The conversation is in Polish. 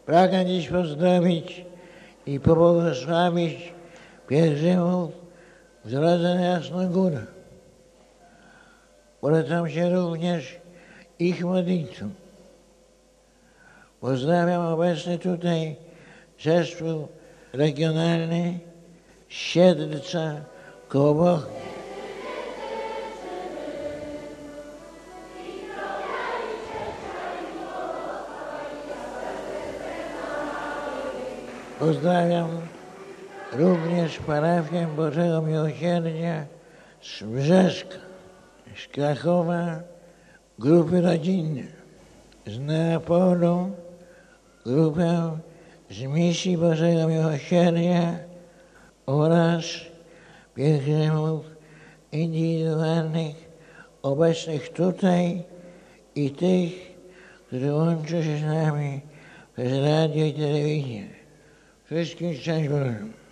Pragnę dziś pozdrowić i pobłogosławić pielgrzymów w drodze na Jasną Górę. Polecam się również ich modlitwom. Pozdrawiam obecny tutaj zespół regionalny Siedlca koło Bochni. Pozdrawiam również parafię Bożego Miłosierdzia z Brzeska, z Krakowa, grupy rodzinne, z Neapolu, grupę z Misji Bożego Miłosierdzia oraz pielgrzymów indywidualnych obecnych tutaj i tych, którzy łączą się z nami przez radio i telewizję. Wszystkim szczęść Boże.